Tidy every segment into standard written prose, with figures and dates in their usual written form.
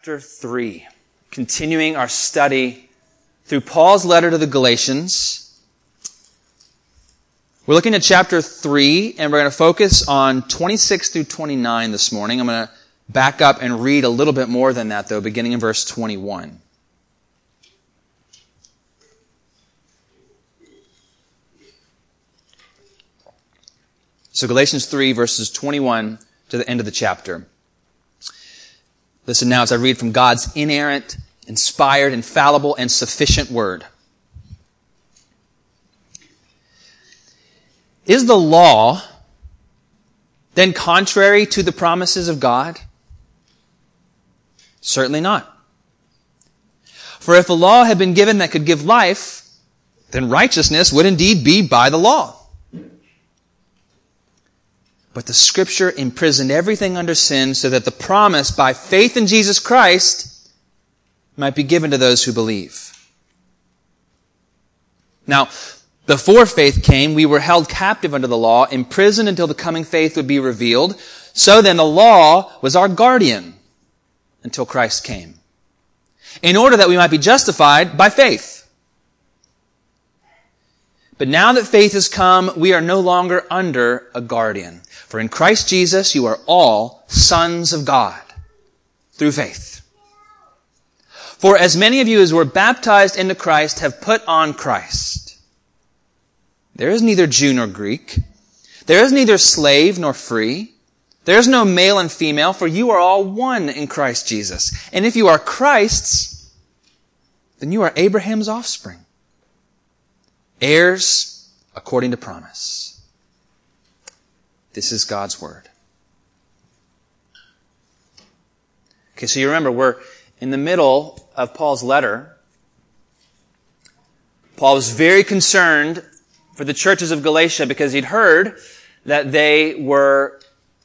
chapter 3, continuing our study through Paul's letter to the Galatians. We're looking at chapter 3, and we're going to focus on 26 through 29 this morning. I'm going to back up and read a little bit more than that, though, beginning in verse 21. So Galatians 3, verses 21 to the end of the chapter. Listen now as I read from God's inerrant, inspired, infallible, and sufficient word. Is the law then contrary to the promises of God? Certainly not. For if a law had been given that could give life, then righteousness would indeed be by the law. But the Scripture imprisoned everything under sin so that the promise by faith in Jesus Christ might be given to those who believe. Now, before faith came, we were held captive under the law, imprisoned until the coming faith would be revealed. So then the law was our guardian until Christ came, in order that we might be justified by faith. But now that faith has come, we are no longer under a guardian. For in Christ Jesus, you are all sons of God through faith. For as many of you as were baptized into Christ have put on Christ. There is neither Jew nor Greek. There is neither slave nor free. There is no male and female, for you are all one in Christ Jesus. And if you are Christ's, then you are Abraham's offspring, heirs according to promise. This is God's word. Okay, so you remember, we're in the middle of Paul's letter. Paul was very concerned for the churches of Galatia because he'd heard that they were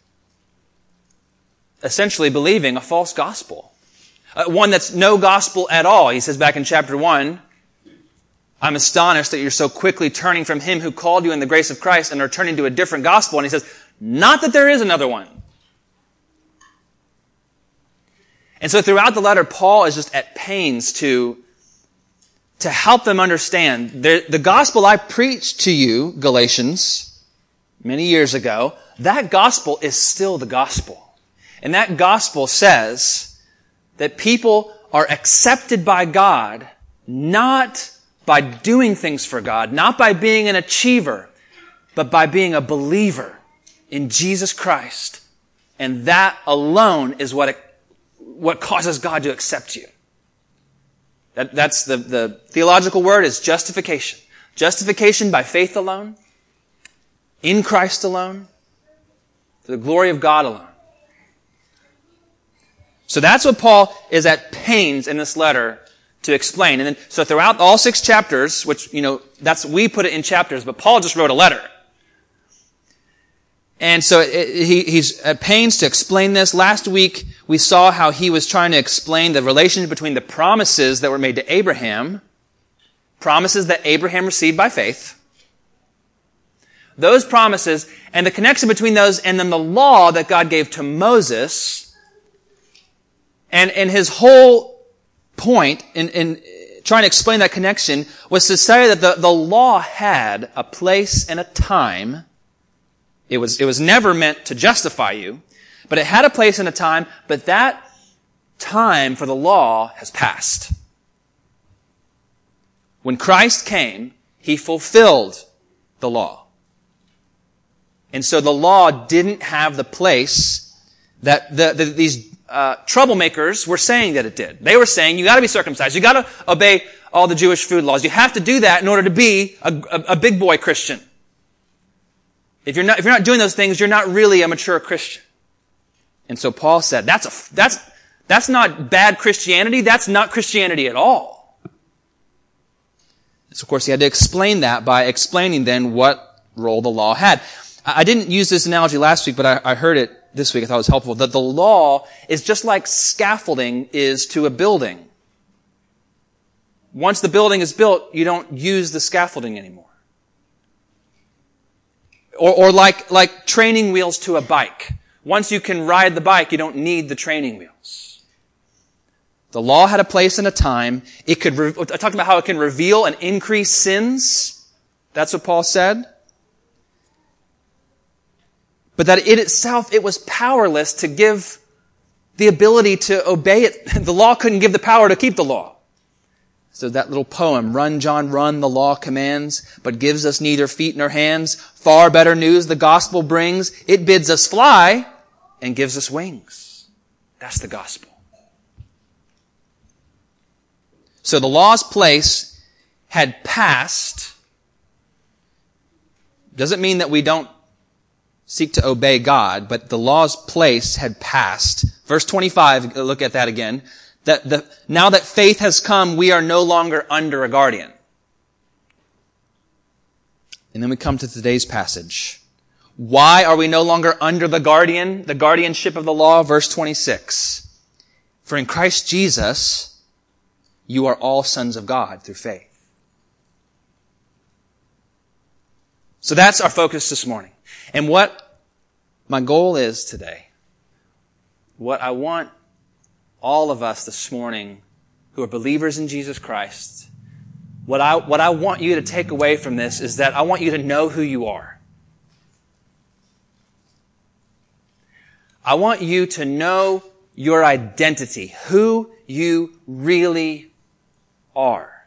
essentially believing a false gospel. One that's no gospel at all. He says back in chapter 1, I'm astonished that you're so quickly turning from him who called you in the grace of Christ and are turning to a different gospel. And he says, not that there is another one. And so throughout the letter, Paul is just at pains to help them understand. The gospel I preached to you, Galatians, many years ago, that gospel is still the gospel. And that gospel says that people are accepted by God, not by doing things for God, not by being an achiever, but by being a believer in Jesus Christ. And that alone is what causes God to accept you. That's the theological word is justification. Justification by faith alone, in Christ alone, for the glory of God alone. So that's what Paul is at pains in this letter to explain. And then, so throughout all 6 chapters, which, we put it in chapters, but Paul just wrote a letter. And so he's at pains to explain this. Last week, we saw how he was trying to explain the relationship between the promises that were made to Abraham, promises that Abraham received by faith, those promises, and the connection between those and then the law that God gave to Moses. And his whole point in trying to explain that connection was to say that the law had a place and a time. It was never meant to justify you, but it had a place and a time, but that time for the law has passed. When Christ came, he fulfilled the law. And so the law didn't have the place that these troublemakers were saying that it did. They were saying, you gotta be circumcised, you gotta obey all the Jewish food laws, you have to do that in order to be a big boy Christian. If you're not doing those things, you're not really a mature Christian. And so Paul said, that's not bad Christianity, that's not Christianity at all. So of course he had to explain that by explaining then what role the law had. I didn't use this analogy last week, but I heard it this week. I thought it was helpful. That the law is just like scaffolding is to a building. Once the building is built, you don't use the scaffolding anymore. Or like training wheels to a bike. Once you can ride the bike, you don't need the training wheels. The law had a place and a time. I talked about how it can reveal and increase sins. That's what Paul said. But that in itself, it was powerless to give the ability to obey it. The law couldn't give the power to keep the law. So that little poem, Run, John, run, the law commands, but gives us neither feet nor hands. Far better news the gospel brings. It bids us fly and gives us wings. That's the gospel. So the law's place had passed. Doesn't mean that we don't seek to obey God, but the law's place had passed. Verse 25, look at that again. Now that faith has come, we are no longer under a guardian. And then we come to today's passage. Why are we no longer under the guardianship of the law? Verse 26. For in Christ Jesus, you are all sons of God through faith. So that's our focus this morning. And what my goal is today, what I want all of us this morning who are believers in Jesus Christ, what I want you to take away from this is that I want you to know who you are. I want you to know your identity, who you really are.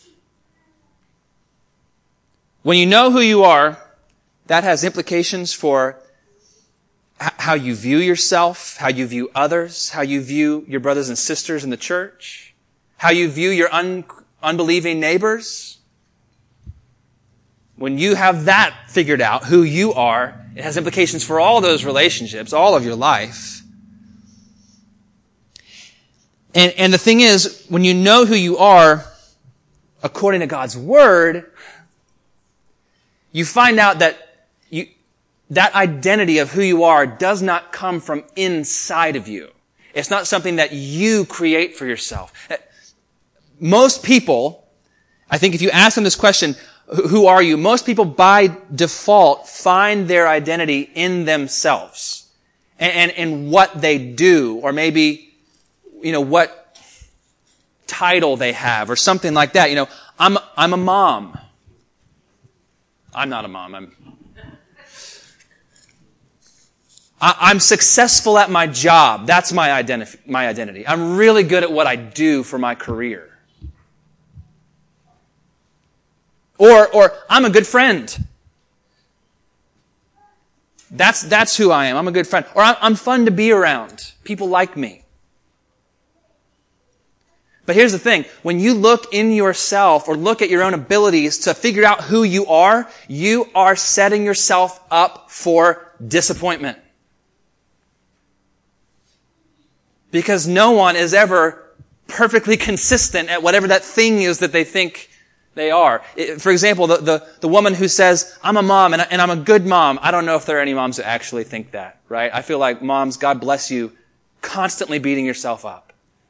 When you know who you are, that has implications for how you view yourself, how you view others, how you view your brothers and sisters in the church, how you view your unbelieving neighbors. When you have that figured out, who you are, it has implications for all those relationships, all of your life. And the thing is, when you know who you are, according to God's Word, you find out that that identity of who you are does not come from inside of you. It's not something that you create for yourself. Most people, I think if you ask them this question, who are you? Most people by default find their identity in themselves and in what they do, or maybe, what title they have or something like that. I'm a mom. I'm not a mom. I'm successful at my job. That's my identity. I'm really good at what I do for my career. Or I'm a good friend. That's who I am. I'm a good friend. Or I'm fun to be around. People like me. But here's the thing. When you look in yourself or look at your own abilities to figure out who you are setting yourself up for disappointment. Because no one is ever perfectly consistent at whatever that thing is that they think they are. For example, the woman who says, I'm a mom and I'm a good mom. I don't know if there are any moms that actually think that, right? I feel like moms, God bless you, constantly beating yourself up.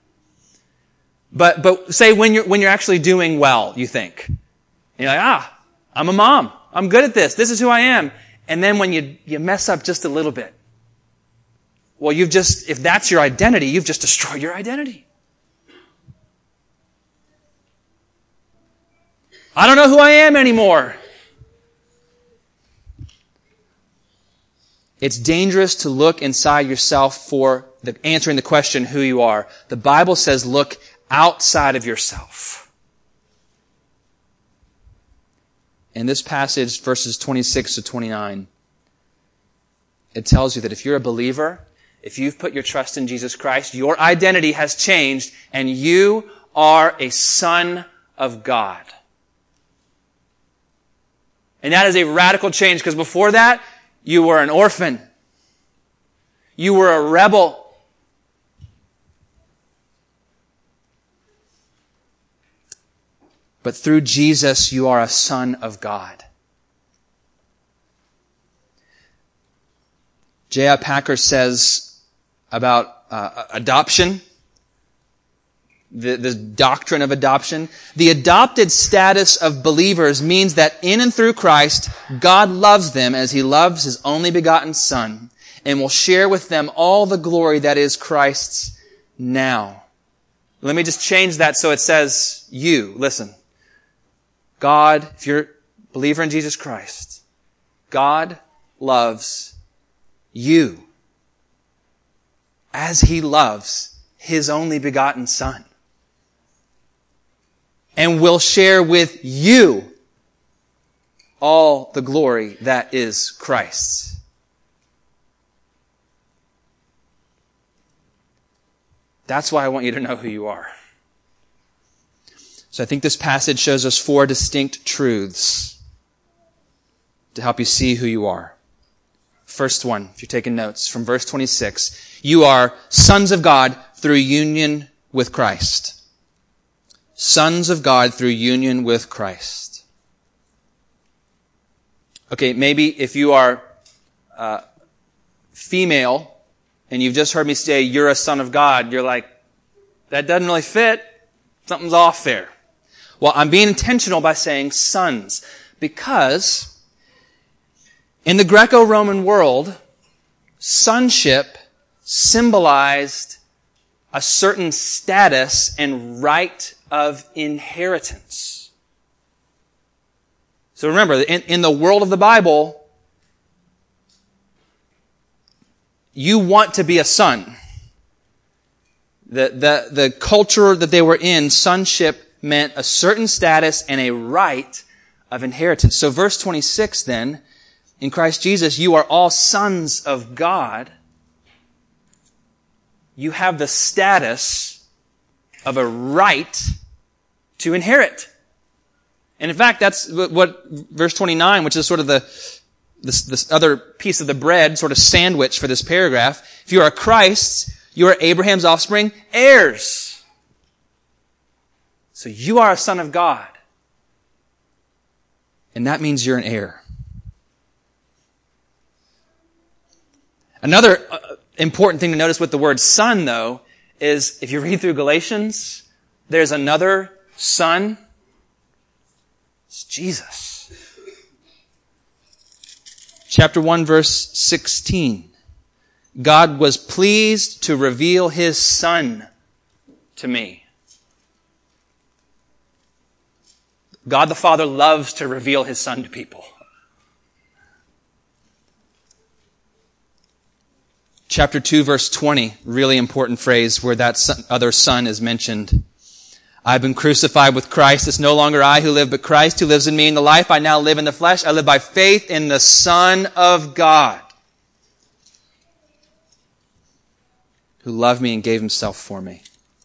But say when you're actually doing well, you think. And you're like, I'm a mom. I'm good at this. This is who I am. And then when you mess up just a little bit, well, if that's your identity, you've just destroyed your identity. I don't know who I am anymore. It's dangerous to look inside yourself for answering the question who you are. The Bible says look outside of yourself. In this passage, verses 26 to 29, it tells you that if you're a believer, if you've put your trust in Jesus Christ, your identity has changed and you are a son of God. And that is a radical change because before that, you were an orphan. You were a rebel. But through Jesus, you are a son of God. J.I. Packer says about adoption, the doctrine of adoption. The adopted status of believers means that in and through Christ, God loves them as He loves His only begotten Son and will share with them all the glory that is Christ's now. Let me just change that so it says you. Listen. God, if you're a believer in Jesus Christ, God loves you as He loves His only begotten Son, and will share with you all the glory that is Christ's. That's why I want you to know who you are. So I think this passage shows us 4 distinct truths to help you see who you are. First one, if you're taking notes, from verse 26, you are sons of God through union with Christ. Sons of God through union with Christ. Okay, maybe if you are female and you've just heard me say you're a son of God, you're like, that doesn't really fit. Something's off there. Well, I'm being intentional by saying sons, because in the Greco-Roman world, sonship symbolized a certain status and right of inheritance. So remember, in the world of the Bible, you want to be a son. The culture that they were in, sonship meant a certain status and a right of inheritance. So verse 26 then, in Christ Jesus, you are all sons of God. You have the status of a right to inherit. And in fact, that's what verse 29, which is sort of this other piece of the bread, sort of sandwich for this paragraph. If you are Christ's, you are Abraham's offspring, heirs. So you are a son of God. And that means you're an heir. Another important thing to notice with the word son, though, is if you read through Galatians, there's another son. It's Jesus. Chapter 1, verse 16. God was pleased to reveal His Son to me. God the Father loves to reveal His Son to people. Chapter 2, verse 20, really important phrase where that other son is mentioned. I've been crucified with Christ. It's no longer I who live, but Christ who lives in me. In the life I now live in the flesh, I live by faith in the Son of God, who loved me and gave Himself for me.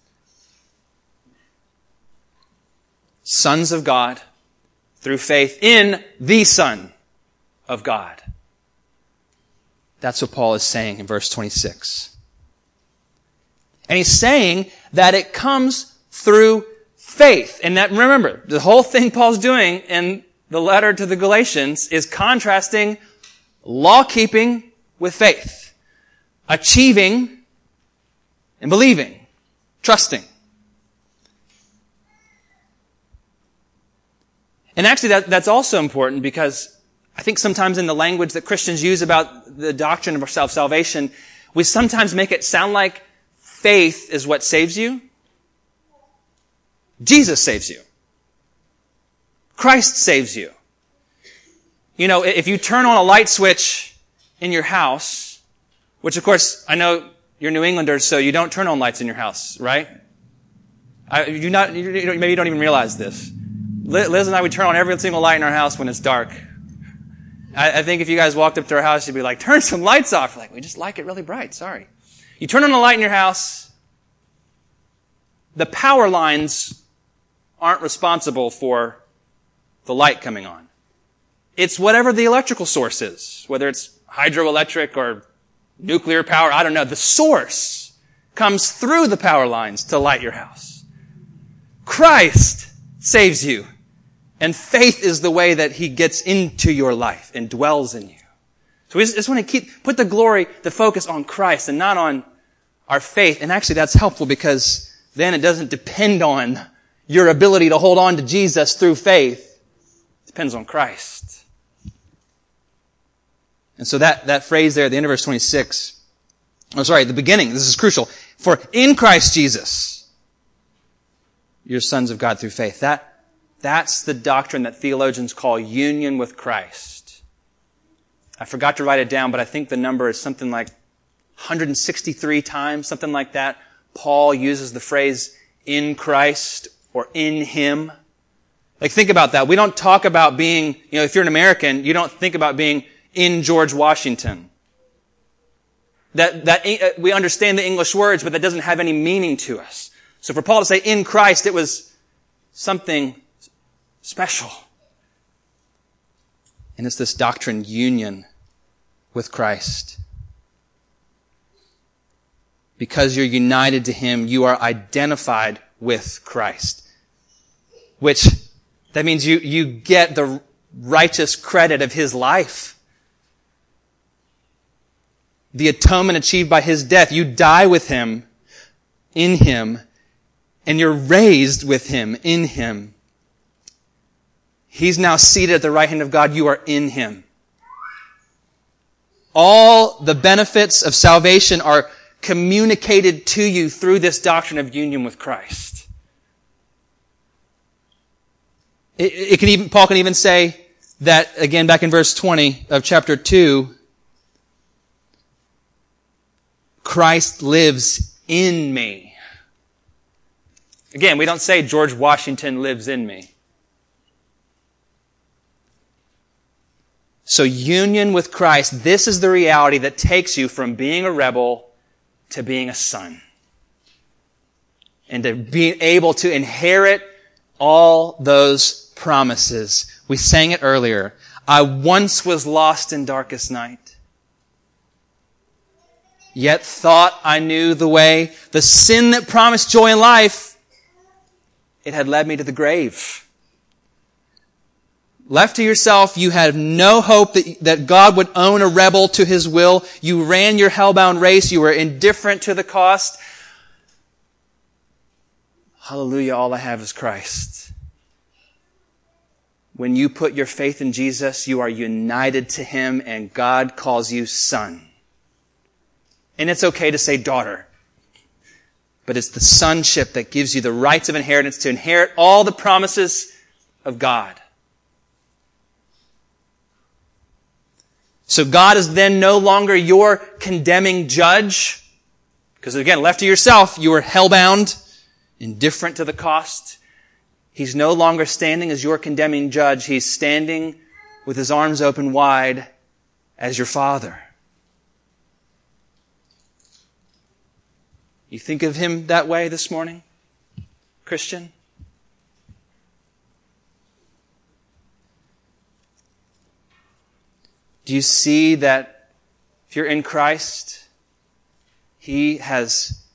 Sons of God through faith in the Son of God. That's what Paul is saying in verse 26. And he's saying that it comes through faith. And that, remember, the whole thing Paul's doing in the letter to the Galatians is contrasting law-keeping with faith. Achieving and believing. Trusting. And actually that's also important because I think sometimes in the language that Christians use about the doctrine of self-salvation, we sometimes make it sound like faith is what saves you. Jesus saves you. Christ saves you. You know, if you turn on a light switch in your house, which of course, I know you're New Englanders, so you don't turn on lights in your house, right? Maybe you don't even realize this. Liz and I would turn on every single light in our house when it's dark. I think if you guys walked up to our house, you'd be like, turn some lights off. Like, we just like it really bright. Sorry. You turn on a light in your house, the power lines aren't responsible for the light coming on. It's whatever the electrical source is, whether it's hydroelectric or nuclear power, I don't know. The source comes through the power lines to light your house. Christ saves you. And faith is the way that He gets into your life and dwells in you. So we just want to put the focus on Christ and not on our faith. And actually that's helpful because then it doesn't depend on your ability to hold on to Jesus through faith. It depends on Christ. And so that phrase there at the end of verse 26, the beginning, this is crucial. For in Christ Jesus, you're sons of God through faith. That's the doctrine that theologians call union with Christ. I forgot to write it down, but I think the number is something like 163 times, something like that. Paul uses the phrase in Christ or in Him. Like, think about that. We don't talk about being, if you're an American, you don't think about being in George Washington. That we understand the English words, but that doesn't have any meaning to us. So for Paul to say in Christ, it was something special. And it's this doctrine, union with Christ. Because you're united to Him, you are identified with Christ. Which, that means you get the righteous credit of His life. The atonement achieved by His death. You die with Him, in Him, and you're raised with Him, in Him. He's now seated at the right hand of God. You are in Him. All the benefits of salvation are communicated to you through this doctrine of union with Christ. Paul can even say that, again, back in verse 20 of chapter 2, Christ lives in me. Again, we don't say George Washington lives in me. So union with Christ, this is the reality that takes you from being a rebel to being a son. And to being able to inherit all those promises. We sang it earlier. I once was lost in darkest night, yet thought I knew the way. The sin that promised joy in life, it had led me to the grave. Left to yourself, you had no hope that God would own a rebel to His will. You ran your hellbound race. You were indifferent to the cost. Hallelujah, all I have is Christ. When you put your faith in Jesus, you are united to Him, and God calls you son. And it's okay to say daughter. But it's the sonship that gives you the rights of inheritance to inherit all the promises of God. So God is then no longer your condemning judge. Because again, left to yourself, you are hellbound, indifferent to the cost. He's no longer standing as your condemning judge. He's standing with His arms open wide as your Father. You think of Him that way this morning, Christian? Do you see that if you're in Christ, He has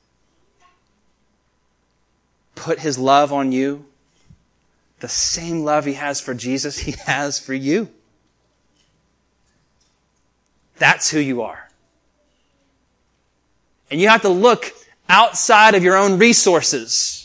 put His love on you? The same love He has for Jesus, He has for you. That's who you are. And you have to look outside of your own resources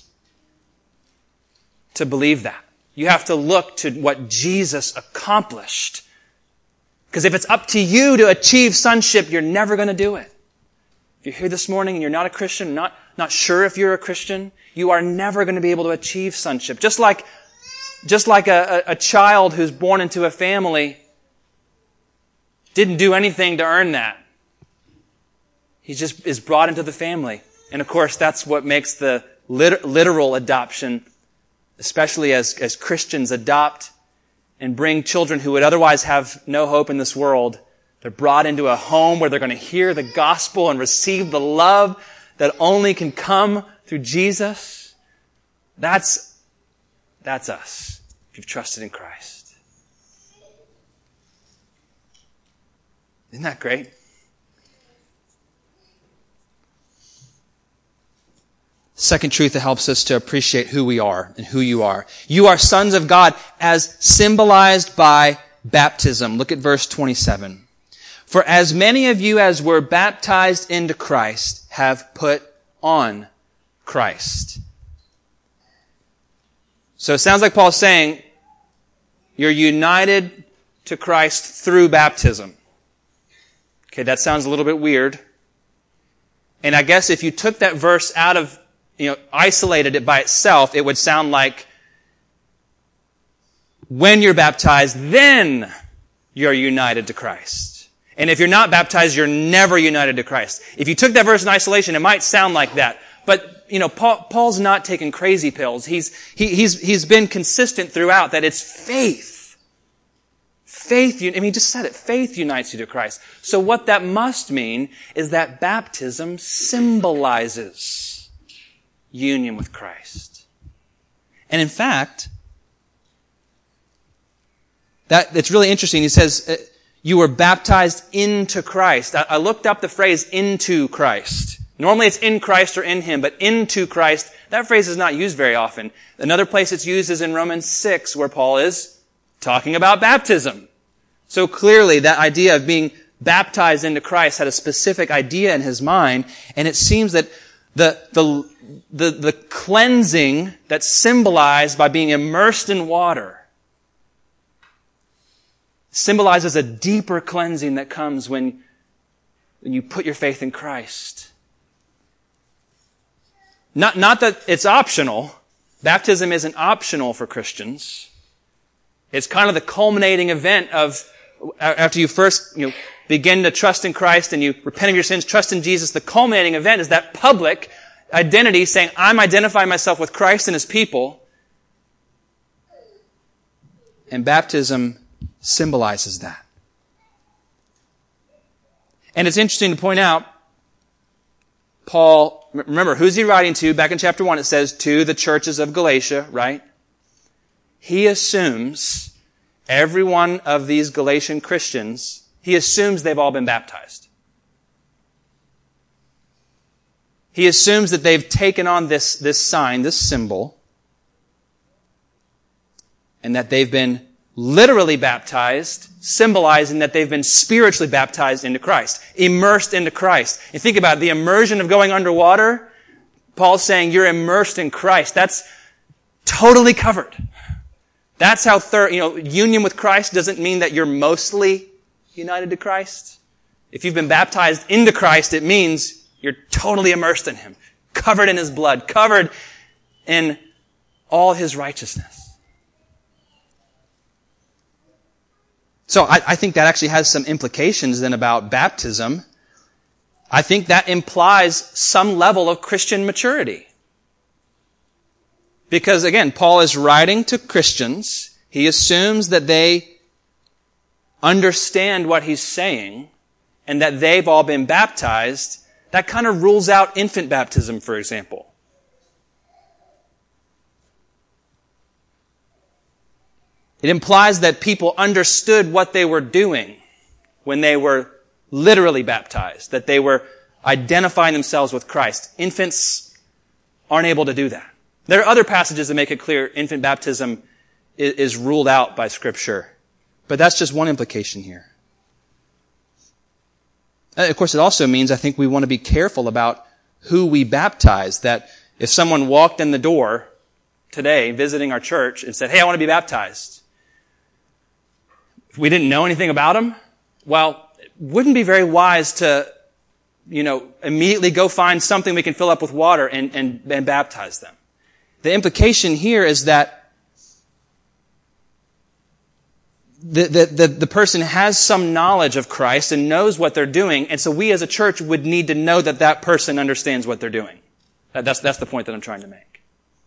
to believe that. You have to look to what Jesus accomplished. Because if it's up to you to achieve sonship, you're never going to do it. If you're here this morning and you're not a Christian, not sure if you're a Christian, you are never going to be able to achieve sonship. Just like a child who's born into a family didn't do anything to earn that. He just is brought into the family. And of course, that's what makes the literal adoption, especially as Christians adopt and bring children who would otherwise have no hope in this world. They're brought into a home where they're going to hear the gospel and receive the love that only can come through Jesus. That's us, if you've trusted in Christ. Isn't that great? Second truth that helps us to appreciate who we are and who you are. You are sons of God as symbolized by baptism. Look at verse 27. For as many of you as were baptized into Christ have put on Christ. So it sounds like Paul's saying you're united to Christ through baptism. Okay, that sounds a little bit weird. And I guess if you took that verse out of isolated it by itself, it would sound like when you're baptized, then you're united to Christ. And if you're not baptized, you're never united to Christ. If you took that verse in isolation, it might sound like that. But, Paul's not taking crazy pills. He's been consistent throughout that it's faith. Faith, he just said it. Faith unites you to Christ. So what that must mean is that baptism symbolizes union with Christ. And in fact, it's really interesting. He says, you were baptized into Christ. I looked up the phrase into Christ. Normally it's in Christ or in Him, but into Christ, that phrase is not used very often. Another place it's used is in Romans 6, where Paul is talking about baptism. So clearly that idea of being baptized into Christ had a specific idea in his mind, and it seems that the cleansing that's symbolized by being immersed in water symbolizes a deeper cleansing that comes when you put your faith in Christ. Not that it's optional. Baptism isn't optional for Christians. It's kind of the culminating event of, after you first, begin to trust in Christ and you repent of your sins, trust in Jesus, the culminating event is that public identity saying, I'm identifying myself with Christ and His people. And baptism symbolizes that. And it's interesting to point out, Paul, remember, who's he writing to? Back in chapter 1 it says, to the churches of Galatia, right? He assumes every one of these Galatian Christians, he assumes they've all been baptized. He assumes that they've taken on this sign, this symbol, and that they've been literally baptized, symbolizing that they've been spiritually baptized into Christ, immersed into Christ. And think about it, the immersion of going underwater. Paul's saying you're immersed in Christ. That's totally covered. That's how union with Christ doesn't mean that you're mostly united to Christ. If you've been baptized into Christ, it means you're totally immersed in Him, covered in His blood, covered in all His righteousness. So I think that actually has some implications then about baptism. I think that implies some level of Christian maturity. Because again, Paul is writing to Christians. He assumes that they understand what he's saying and that they've all been baptized. That kind of rules out infant baptism, for example. It implies that people understood what they were doing when they were literally baptized, that they were identifying themselves with Christ. Infants aren't able to do that. There are other passages that make it clear infant baptism is ruled out by Scripture. But that's just one implication here. Of course, it also means I think we want to be careful about who we baptize, that if someone walked in the door today visiting our church and said, hey, I want to be baptized, if we didn't know anything about them, well, it wouldn't be very wise to, immediately go find something we can fill up with water and baptize them. The implication here is that the person has some knowledge of Christ and knows what they're doing, and so we as a church would need to know that person understands what they're doing. That's the point that I'm trying to make.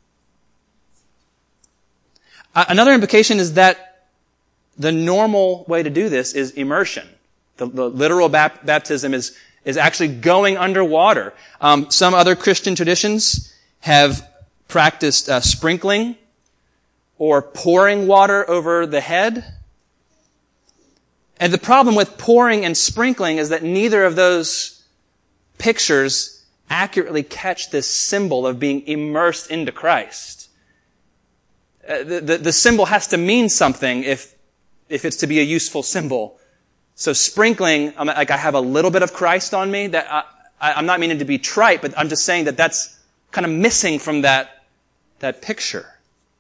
Another implication is that the normal way to do this is immersion. The literal baptism is actually going underwater. Some other Christian traditions have practiced sprinkling or pouring water over the head. And the problem with pouring and sprinkling is that neither of those pictures accurately catch this symbol of being immersed into Christ. The symbol has to mean something if it's to be a useful symbol. So sprinkling, I have a little bit of Christ on me. That I'm not meaning to be trite, but I'm just saying that that's kind of missing from that picture.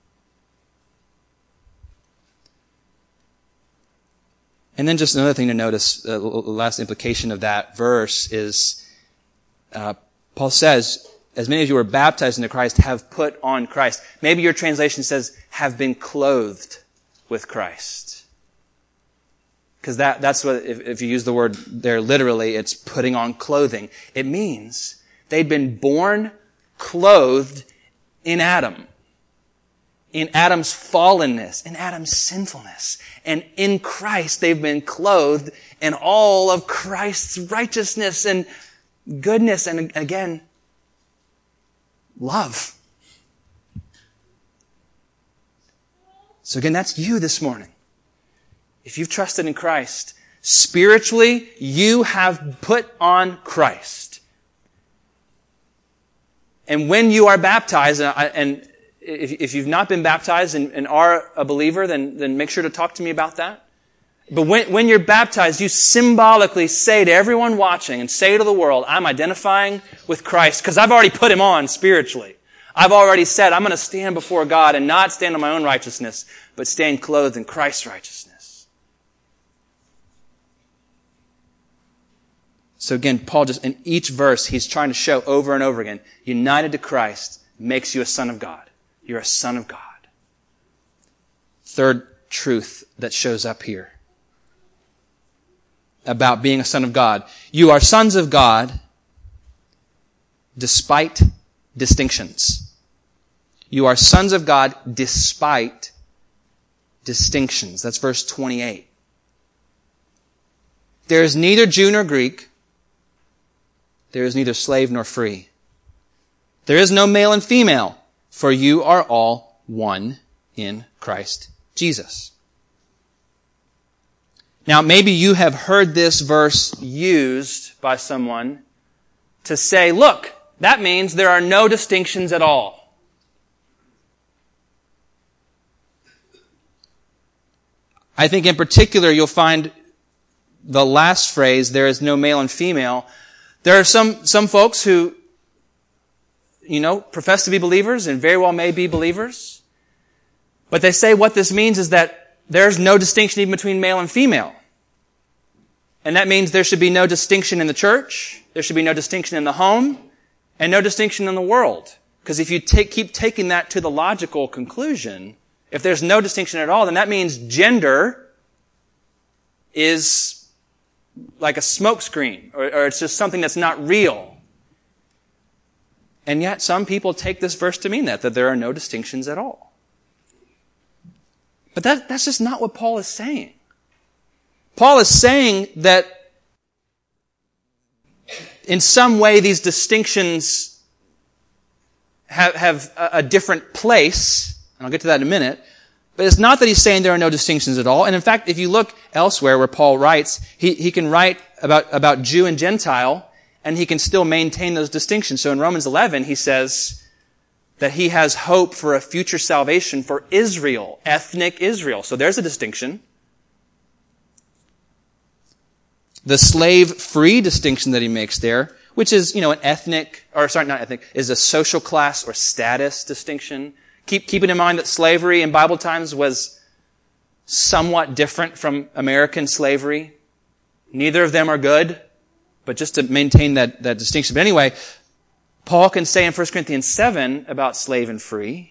And then just another thing to notice, the last implication of that verse is, Paul says, as many of you are baptized into Christ, have put on Christ. Maybe your translation says, have been clothed with Christ. Because that's what, if you use the word there literally, it's putting on clothing. It means they'd been born clothed in Adam. In Adam's fallenness, in Adam's sinfulness. And in Christ, they've been clothed in all of Christ's righteousness and goodness and, again, love. So again, that's you this morning. If you've trusted in Christ, spiritually, you have put on Christ. And when you are baptized, and if you've not been baptized and are a believer, then make sure to talk to me about that. But when you're baptized, you symbolically say to everyone watching and say to the world, I'm identifying with Christ because I've already put him on spiritually. I've already said I'm going to stand before God and not stand on my own righteousness, but stand clothed in Christ's righteousness. So again, Paul just, in each verse, he's trying to show over and over again, united to Christ makes you a son of God. You're a son of God. Third truth that shows up here about being a son of God. You are sons of God despite distinctions. You are sons of God despite distinctions. That's verse 28. There is neither Jew nor Greek. There is neither slave nor free. There is no male and female, for you are all one in Christ Jesus. Now, maybe you have heard this verse used by someone to say, look, that means there are no distinctions at all. I think in particular you'll find the last phrase, there is no male and female. There are some folks who, profess to be believers and very well may be believers. But they say what this means is that there's no distinction even between male and female. And that means there should be no distinction in the church, there should be no distinction in the home, and no distinction in the world. Because if you keep taking that to the logical conclusion, if there's no distinction at all, then that means gender is like a smokescreen, or it's just something that's not real. And yet some people take this verse to mean that there are no distinctions at all. But that's just not what Paul is saying. Paul is saying that in some way these distinctions have a different place, and I'll get to that in a minute. But it's not that he's saying there are no distinctions at all. And in fact, if you look elsewhere where Paul writes, he can write about Jew and Gentile, and he can still maintain those distinctions. So in Romans 11, he says that he has hope for a future salvation for Israel, ethnic Israel. So there's a distinction. The slave-free distinction that he makes there, which is, an is a social class or status distinction. Keeping in mind that slavery in Bible times was somewhat different from American slavery. Neither of them are good, but just to maintain that distinction. But anyway, Paul can say in 1 Corinthians 7 about slave and free,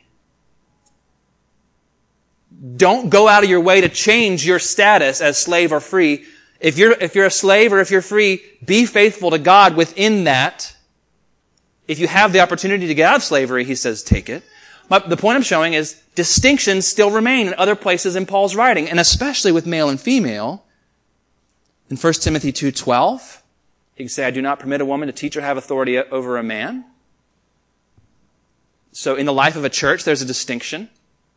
don't go out of your way to change your status as slave or free. If you're a slave or if you're free, be faithful to God within that. If you have the opportunity to get out of slavery, he says, take it. But the point I'm showing is distinctions still remain in other places in Paul's writing, and especially with male and female. In 1 Timothy 2:12, he can say, I do not permit a woman to teach or have authority over a man. So in the life of a church, there's a distinction.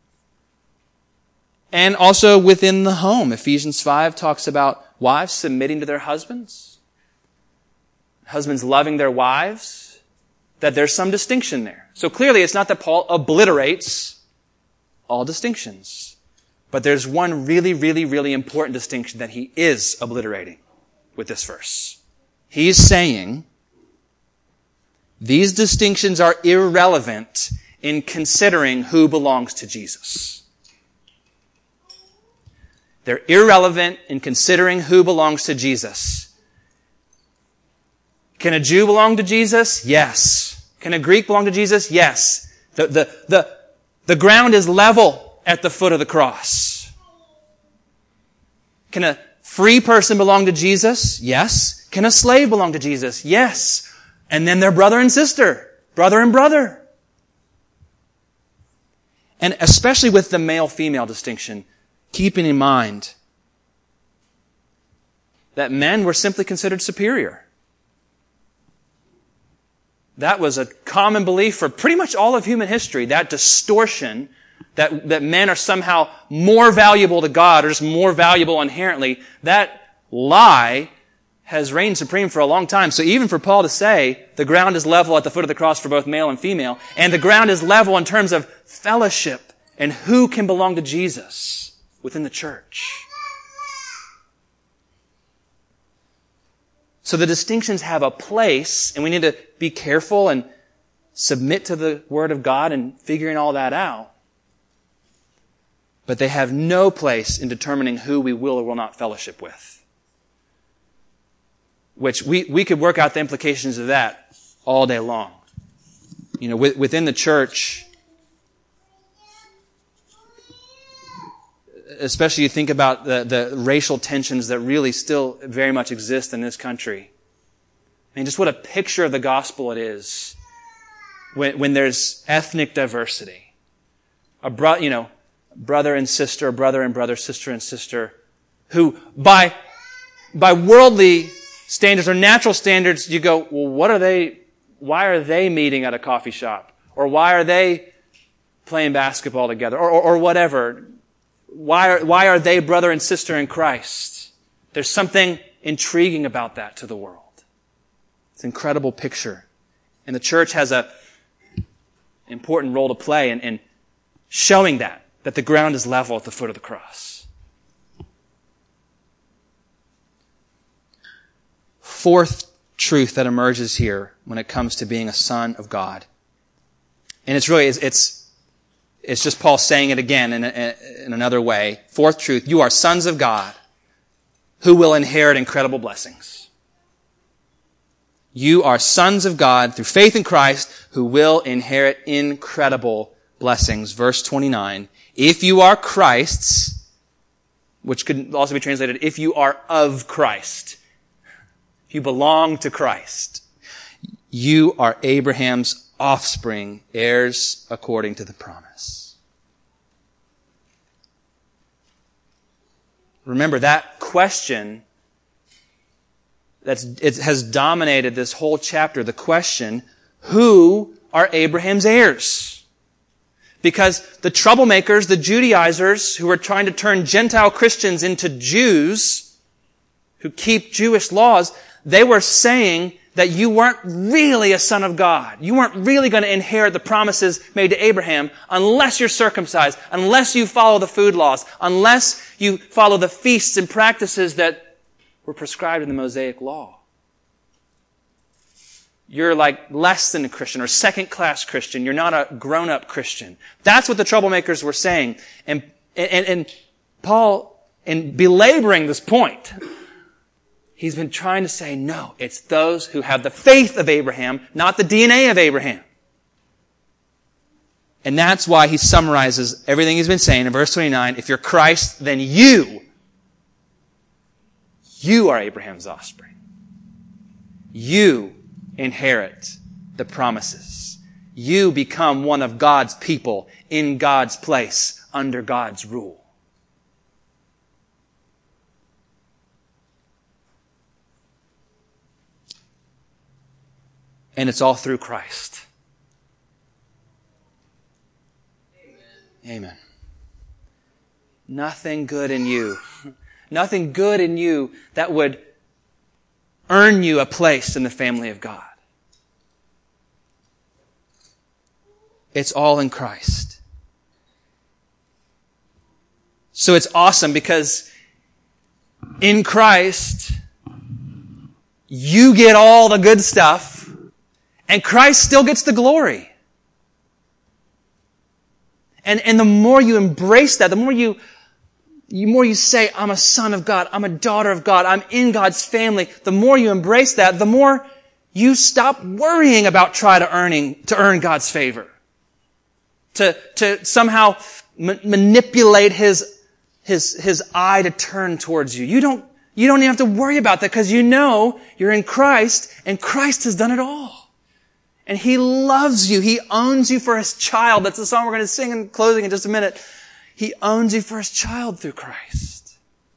And also within the home, Ephesians 5 talks about wives submitting to their husbands, husbands loving their wives, that there's some distinction there. So clearly it's not that Paul obliterates all distinctions, but there's one really, really, really important distinction that he is obliterating with this verse. He's saying these distinctions are irrelevant in considering who belongs to Jesus. They're irrelevant in considering who belongs to Jesus. Can a Jew belong to Jesus? Yes. Can a Greek belong to Jesus? Yes. The ground is level at the foot of the cross. Can a free person belong to Jesus? Yes. Can a slave belong to Jesus? Yes. And then they're brother and sister, brother and brother. And especially with the male-female distinction, keeping in mind that men were simply considered superior. That was a common belief for pretty much all of human history, that distortion that men are somehow more valuable to God or just more valuable inherently. That lie has reigned supreme for a long time. So even for Paul to say the ground is level at the foot of the cross for both male and female, and the ground is level in terms of fellowship and who can belong to Jesus within the church. So the distinctions have a place, and we need to be careful and submit to the Word of God and figuring all that out. But they have no place in determining who we will or will not fellowship with. Which we could work out the implications of that all day long. You know, within the church, especially you think about the racial tensions that really still very much exist in this country. I mean, just what a picture of the gospel it is when there's ethnic diversity. Brother and sister, brother and brother, sister and sister, who by worldly standards or natural standards, you go, well, why are they meeting at a coffee shop? Or why are they playing basketball together? Or whatever. Why are they brother and sister in Christ? There's something intriguing about that to the world. It's an incredible picture. And the church has an important role to play in showing that the ground is level at the foot of the cross. Fourth truth that emerges here when it comes to being a son of God. And it's just Paul saying it again in another way. Fourth truth, you are sons of God who will inherit incredible blessings. You are sons of God through faith in Christ who will inherit incredible blessings. Verse 29, if you are Christ's, which could also be translated, if you are of Christ, if you belong to Christ, you are Abraham's offspring, heirs according to the promise. Remember, that question it has dominated this whole chapter, the question, who are Abraham's heirs? Because the troublemakers, the Judaizers, who are trying to turn Gentile Christians into Jews, who keep Jewish laws, they were saying that you weren't really a son of God. You weren't really going to inherit the promises made to Abraham unless you're circumcised, unless you follow the food laws, unless you follow the feasts and practices that were prescribed in the Mosaic Law. You're like less than a Christian or second-class Christian. You're not a grown-up Christian. That's what the troublemakers were saying. And Paul, in belaboring this point, he's been trying to say, no, it's those who have the faith of Abraham, not the DNA of Abraham. And that's why he summarizes everything he's been saying in verse 29. If you're Christ, then you are Abraham's offspring. You inherit the promises. You become one of God's people in God's place under God's rule. And it's all through Christ. Amen. Nothing good in you. Nothing good in you that would earn you a place in the family of God. It's all in Christ. So it's awesome because in Christ, you get all the good stuff and Christ still gets the glory. And the more you embrace that, the more you say, I'm a son of God, I'm a daughter of God, I'm in God's family, the more you embrace that, the more you stop worrying about trying to earn God's favor. To somehow manipulate his eye to turn towards you. You don't even have to worry about that because you know you're in Christ and Christ has done it all. And He loves you. He owns you for His child. That's the song we're going to sing in closing in just a minute. He owns you for His child through Christ.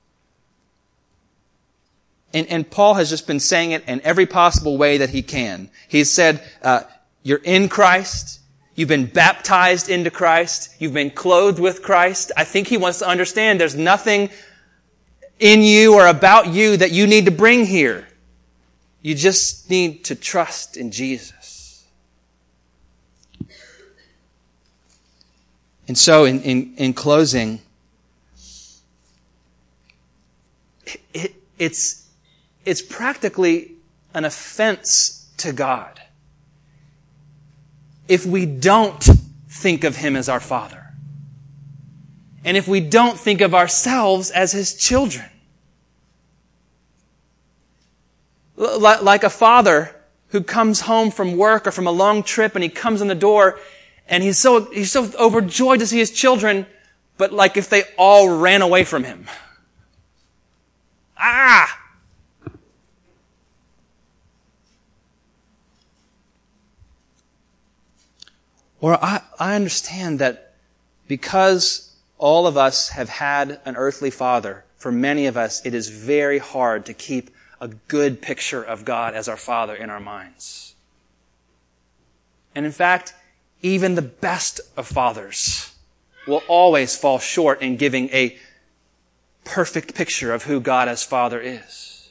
And Paul has just been saying it in every possible way that he can. He's said, you're in Christ. You've been baptized into Christ. You've been clothed with Christ. I think he wants to understand there's nothing in you or about you that you need to bring here. You just need to trust in Jesus. And so in closing, it's practically an offense to God if we don't think of Him as our Father. And if we don't think of ourselves as His children. Like a father who comes home from work or from a long trip and he comes in the door and he's so overjoyed to see his children, but like if they all ran away from him. Or I understand that because all of us have had an earthly father, for many of us it is very hard to keep a good picture of God as our Father in our minds. And in fact, even the best of fathers will always fall short in giving a perfect picture of who God as Father is.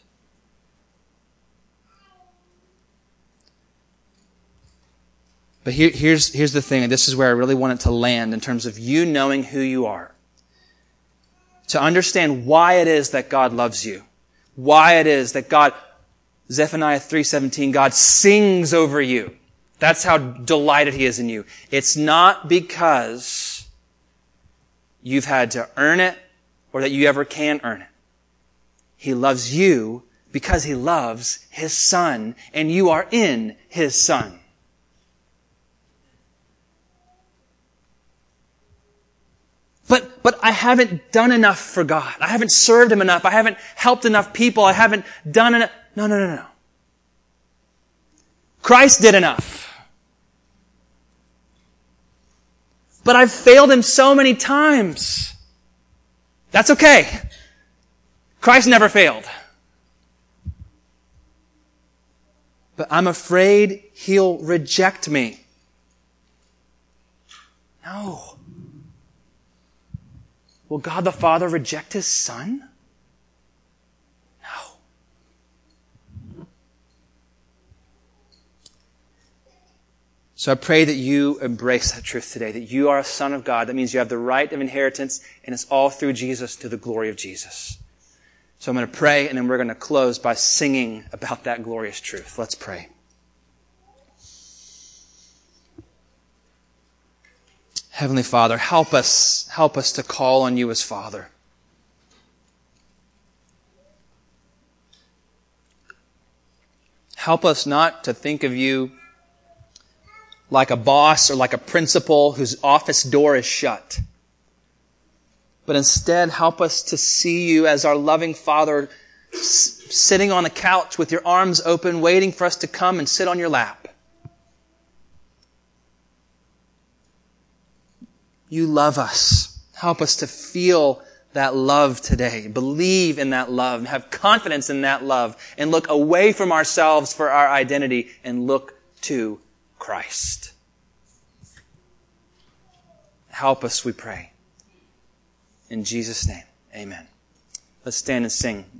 But here's the thing, and this is where I really want it to land in terms of you knowing who you are. To understand why it is that God loves you. Why it is that God, Zephaniah 3:17, God sings over you. That's how delighted He is in you. It's not because you've had to earn it or that you ever can earn it. He loves you because He loves His Son, and you are in His Son. But I haven't done enough for God. I haven't served Him enough. I haven't helped enough people. I haven't done enough. No. Christ did enough. But I've failed Him so many times. That's okay. Christ never failed. But I'm afraid He'll reject me. No. Will God the Father reject His Son? No. So I pray that you embrace that truth today, that you are a son of God. That means you have the right of inheritance, and it's all through Jesus, to the glory of Jesus. So I'm going to pray, and then we're going to close by singing about that glorious truth. Let's pray. Heavenly Father, help us to call on You as Father. Help us not to think of You like a boss or like a principal whose office door is shut. But instead, help us to see You as our loving Father sitting on a couch with Your arms open, waiting for us to come and sit on Your lap. You love us. Help us to feel that love today. Believe in that love and have confidence in that love and look away from ourselves for our identity and look to Christ. Help us, we pray. In Jesus' name, amen. Let's stand and sing.